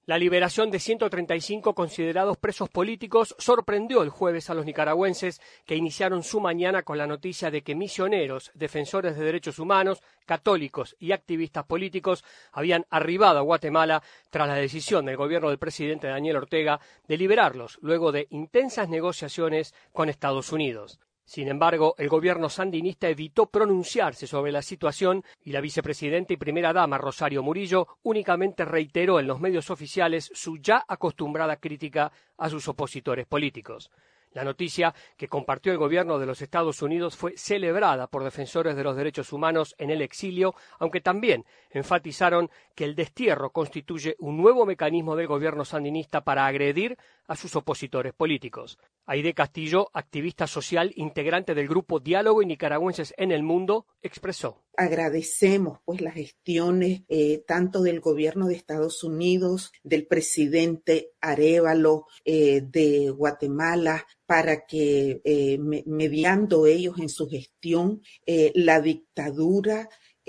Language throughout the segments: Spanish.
La liberación de 135 considerados presos políticos sorprendió el jueves a los nicaragüenses, que iniciaron su mañana con la noticia de que misioneros, defensores de derechos humanos, católicos y activistas políticos habían arribado a Guatemala tras la decisión del gobierno del presidente Daniel Ortega de liberarlos luego de intensas negociaciones con Estados Unidos. Sin embargo, el gobierno sandinista evitó pronunciarse sobre la situación y la vicepresidenta y primera dama Rosario Murillo únicamente reiteró en los medios oficiales su ya acostumbrada crítica a sus opositores políticos. La noticia que compartió el gobierno de los Estados Unidos fue celebrada por defensores de los derechos humanos en el exilio, aunque también enfatizaron que el destierro constituye un nuevo mecanismo del gobierno sandinista para agredir a sus opositores políticos. Aide Castillo, activista social integrante del grupo Diálogo y Nicaragüenses en el Mundo, expresó: agradecemos las gestiones tanto del gobierno de Estados Unidos, del presidente Arévalo de Guatemala, para que mediando ellos en su gestión la dictadura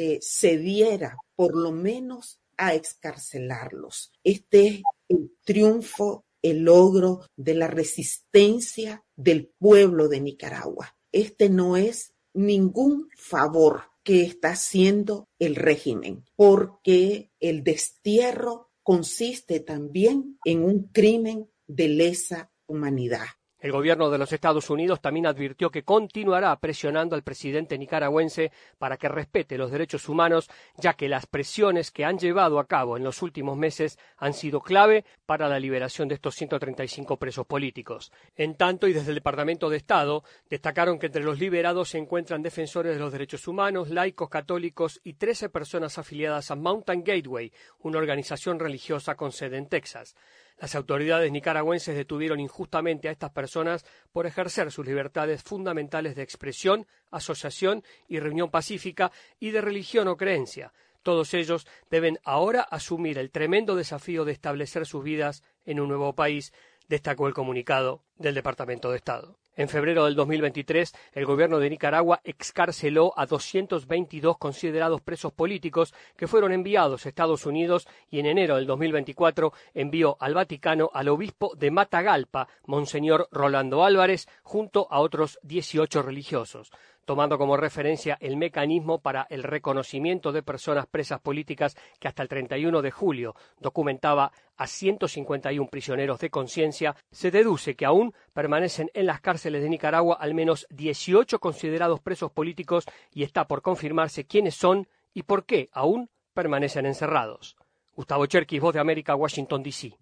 cediera por lo menos a excarcelarlos. Este es el triunfo, el logro de la resistencia del pueblo de Nicaragua. Este no es ningún favor que está haciendo el régimen, porque el destierro consiste también en un crimen de lesa humanidad. El gobierno de los Estados Unidos también advirtió que continuará presionando al presidente nicaragüense para que respete los derechos humanos, ya que las presiones que han llevado a cabo en los últimos meses han sido clave para la liberación de estos 135 presos políticos. En tanto, y desde el Departamento de Estado, destacaron que entre los liberados se encuentran defensores de los derechos humanos, laicos católicos y 13 personas afiliadas a Mountain Gateway, una organización religiosa con sede en Texas. Las autoridades nicaragüenses detuvieron injustamente a estas personas por ejercer sus libertades fundamentales de expresión, asociación y reunión pacífica y de religión o creencia. Todos ellos deben ahora asumir el tremendo desafío de establecer sus vidas en un nuevo país, destacó el comunicado del Departamento de Estado. En febrero del 2023, el gobierno de Nicaragua excarceló a 222 considerados presos políticos que fueron enviados a Estados Unidos y en enero del 2024 envió al Vaticano al obispo de Matagalpa, Monseñor Rolando Álvarez, junto a otros 18 religiosos. Tomando como referencia el mecanismo para el reconocimiento de personas presas políticas que hasta el 31 de julio documentaba a 151 prisioneros de conciencia, se deduce que aún permanecen en las cárceles de Nicaragua al menos 18 considerados presos políticos y está por confirmarse quiénes son y por qué aún permanecen encerrados. Gustavo Cherkis, Voz de América, Washington, D.C.